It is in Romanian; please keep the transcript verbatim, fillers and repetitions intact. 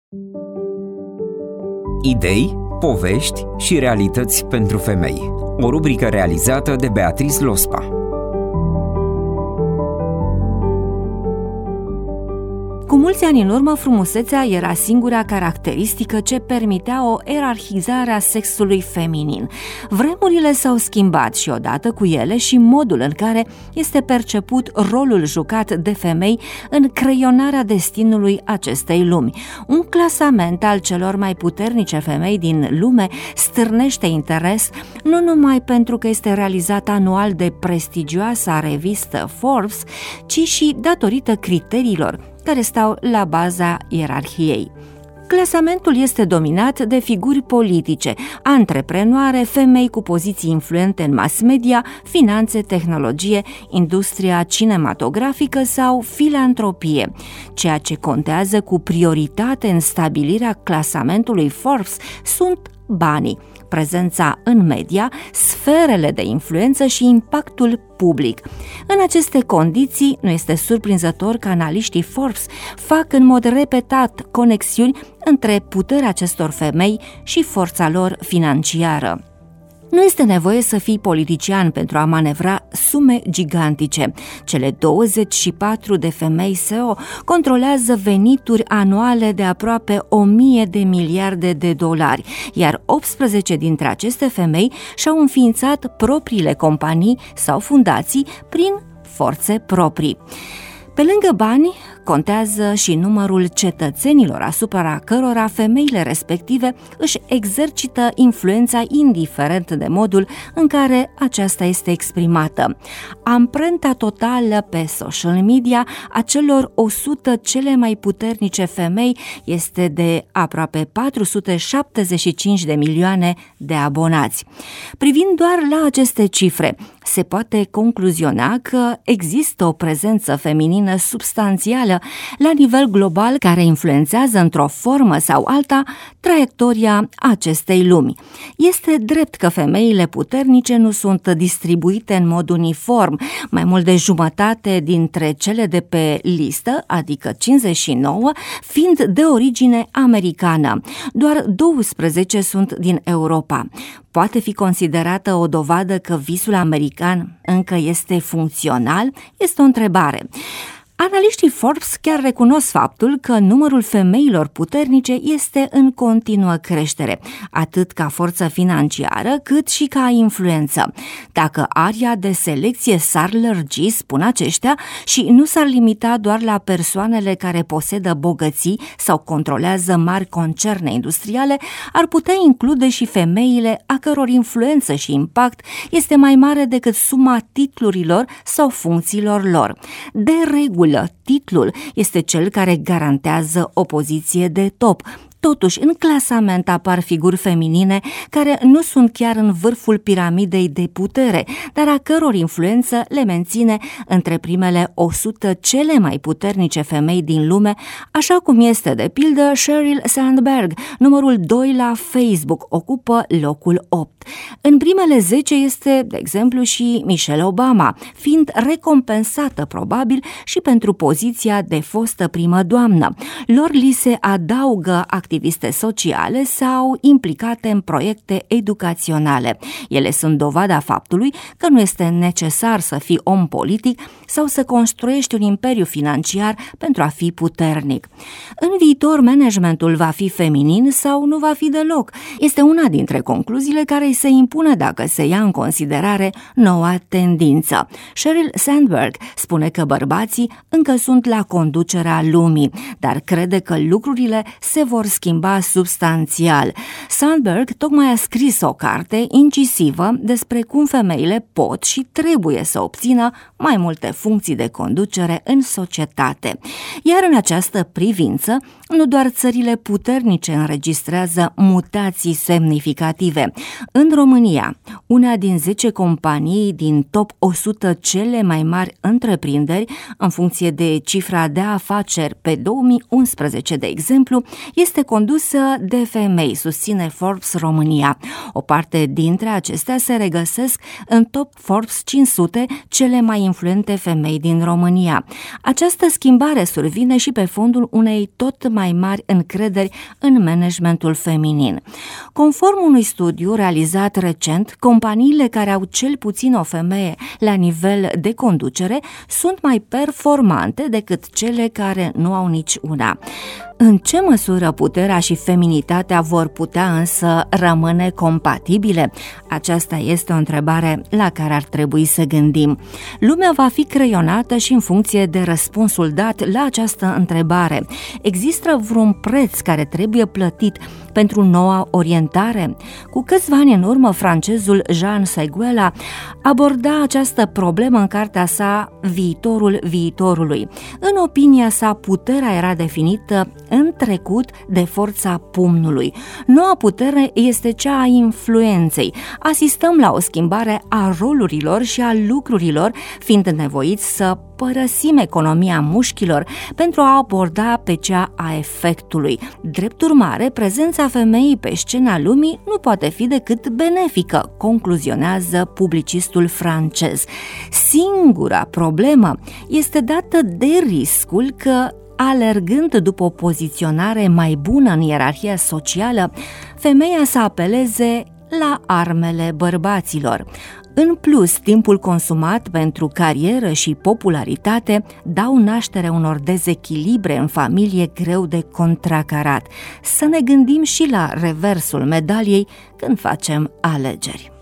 Idei, povești și realități pentru femei. O rubrică realizată de Beatrice Lospa. Cu mulți ani în urmă, frumusețea era singura caracteristică ce permitea o ierarhizare a sexului feminin. Vremurile s-au schimbat și odată cu ele și modul în care este perceput rolul jucat de femei în creionarea destinului acestei lumi. Un clasament al celor mai puternice femei din lume stârnește interes nu numai pentru că este realizat anual de prestigioasa revistă Forbes, ci și datorită criteriilor care stau la baza ierarhiei. Clasamentul este dominat de figuri politice, antreprenoare, femei cu poziții influente în mass media, finanțe, tehnologie, industria cinematografică sau filantropie. Ceea ce contează cu prioritate în stabilirea clasamentului Forbes sunt banii, prezența în media, sferele de influență și impactul public. În aceste condiții, nu este surprinzător că analiștii Forbes fac în mod repetat conexiuni între puterea acestor femei și forța lor financiară. Nu este nevoie să fii politician pentru a manevra sume gigantice. Cele douăzeci și patru de femei S E O controlează venituri anuale de aproape o mie de miliarde de dolari, iar optsprezece dintre aceste femei și-au înființat propriile companii sau fundații prin forțe proprii. Pe lângă bani, contează și numărul cetățenilor asupra cărora femeile respective își exercită influența indiferent de modul în care aceasta este exprimată. Amprenta totală pe social media a celor o sută cele mai puternice femei este de aproape patru sute șaptezeci și cinci de milioane de abonați. Privind doar la aceste cifre, se poate concluziona că există o prezență feminină substanțială la nivel global care influențează într-o formă sau alta traiectoria acestei lumi. Este drept că femeile puternice nu sunt distribuite în mod uniform, mai mult de jumătate dintre cele de pe listă, adică cincizeci și nouă, fiind de origine americană. Doar douăsprezece sunt din Europa. Poate fi considerată o dovadă că visul american încă este funcțional? Este o întrebare. Analiștii Forbes chiar recunosc faptul că numărul femeilor puternice este în continuă creștere, atât ca forță financiară, cât și ca influență. Dacă aria de selecție s-ar lărgi, spun aceștia, și nu s-ar limita doar la persoanele care posedă bogății sau controlează mari concerne industriale, ar putea include și femeile a căror influență și impact este mai mare decât suma titlurilor sau funcțiilor lor. De regulă, titlul este cel care garantează o poziție de top. Totuși, în clasament apar figuri feminine care nu sunt chiar în vârful piramidei de putere, dar a căror influență le menține între primele o sută cele mai puternice femei din lume, așa cum este de pildă Sheryl Sandberg, numărul doi la Facebook, ocupă locul opt. În primele zece este, de exemplu, și Michelle Obama, fiind recompensată probabil și pentru poziția de fostă primă doamnă. Lor li se adaugă activiste sociale sau implicate în proiecte educaționale. Ele sunt dovada faptului că nu este necesar să fii om politic sau să construiești un imperiu financiar pentru a fi puternic. În viitor, managementul va fi feminin sau nu va fi deloc? Este una dintre concluziile care se impune dacă se ia în considerare noua tendință. Sheryl Sandberg spune că bărbații încă sunt la conducerea lumii, dar crede că lucrurile se vor schimba substanțial. Sandberg tocmai a scris o carte incisivă despre cum femeile pot și trebuie să obțină mai multe funcții de conducere în societate. Iar în această privință, nu doar țările puternice înregistrează mutații semnificative. În România, una din zece companii din top o sută cele mai mari întreprinderi, în funcție de cifra de afaceri pe două mii unsprezece, de exemplu, este condusă de femei, susține Forbes România. O parte dintre acestea se regăsesc în top Forbes cinci sute cele mai influente femei din România. Această schimbare survine și pe fondul unei tot mai mari încrederi în managementul feminin. Conform unui studiu realizat recent, companiile care au cel puțin o femeie la nivel de conducere sunt mai performante decât cele care nu au nici una. În ce măsură puterea și feminitatea vor putea însă rămâne compatibile? Aceasta este o întrebare la care ar trebui să gândim. Lumea va fi creionată și în funcție de răspunsul dat la această întrebare. Există vreun preț care trebuie plătit pentru noua orientare? Cu câțiva ani în urmă, francezul Jean Séguéla aborda această problemă în cartea sa Viitorul viitorului. În opinia sa, puterea era definită în trecut de forța pumnului. Noua putere este cea a influenței. Asistăm la o schimbare a rolurilor și a lucrurilor, fiind nevoiți să părăsim economia mușchilor pentru a aborda pe cea a efectului. Drept urmare, prezența femeii pe scena lumii nu poate fi decât benefică, concluzionează publicistul francez. Singura problemă este dată de riscul că, alergând după o poziționare mai bună în ierarhia socială, femeia să apeleze la armele bărbaților. În plus, timpul consumat pentru carieră și popularitate dau naștere unor dezechilibre în familie greu de contracarat. Să ne gândim și la reversul medaliei când facem alegeri.